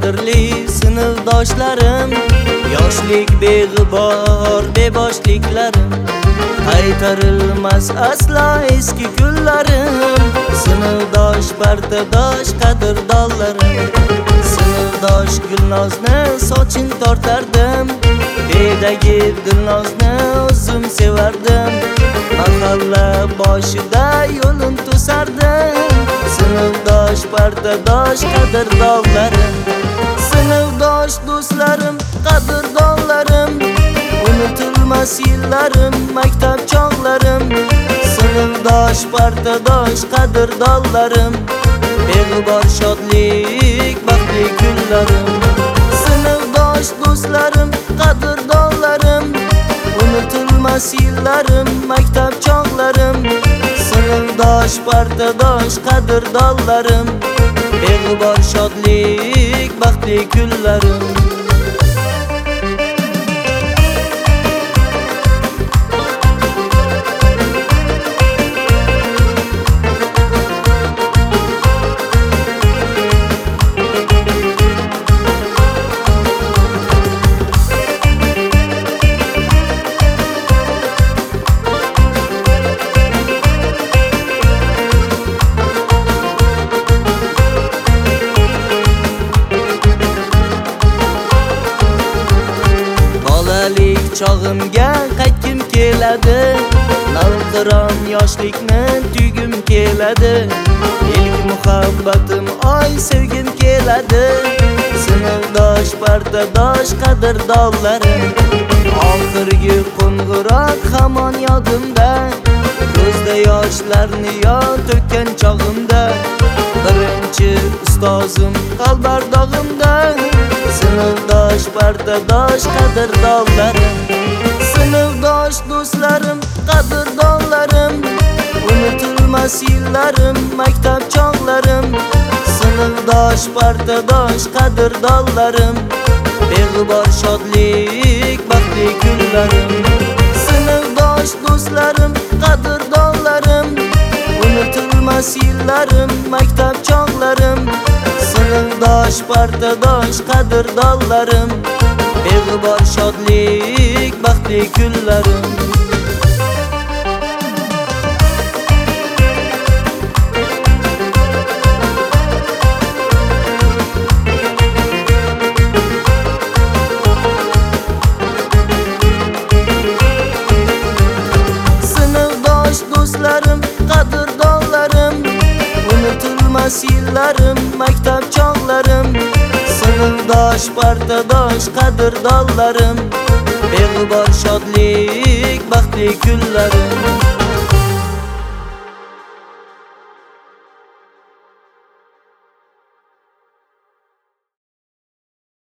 qadrli sinfdoshlarim, yoshlik beg'ubor beboshliklarim, qaytarilmas aslo eski kunlarim, sinfdosh partadosh qadrdonlarim, sinfdosh Gulnozni sochin tortardim, bedagi Dilnozni o'zim sevardim, mahalla boshida yo'lin to'sardim, sinfdosh partadosh qadrdonlarim, sinfdosh do'stlarim, qadrdonlarim, unutilmas yillarim, maktab chog'larim, sinfdosh partadosh qadrdonlarim, beg'ubor shodlik baxtli kunlarim, sinfdosh do'stlarim, qadrdonlarim, unutilmas yillarim, maktab chog'larim, sinfdosh partadosh qadrdonlarim, beg'ubor shodlik baxtli kunlarim. Chog'imga qaytgim keladi, navqiron yoshlikni tuygim keladi, ilk muhabbatim oy sevgim keladi, sinfdosh partadosh qadrdonlarim, oxirgi qo'ng'iroq hamon yodimda, ko'zda yoshlarni to'kkan chog'imda, birinchi ustozim qalbardog'imda, sinfdosh partadosh qadrdonlarim, sinfdosh do'stlarim, qadrdonlarim, unutilmas yillarim, maktab chog'larim, sinfdosh partadosh qadrdonlarim, beg'ubor shodlik baxtli kunlarim, sinfdosh do'stlarim, qadrdonlarim, unutilmas yillarim, maktab chog'larim, sinfdosh partadosh qadrdonlarim, beg'ubor shodlik baxtli kunlarim. Sinfdosh do'stlarim, qadrdonlarim, unutilmas yillarim, maktab chog'larim, sinfdosh partadosh qadrdonlarim, beg'ubor shodlik baxtli kunlarim.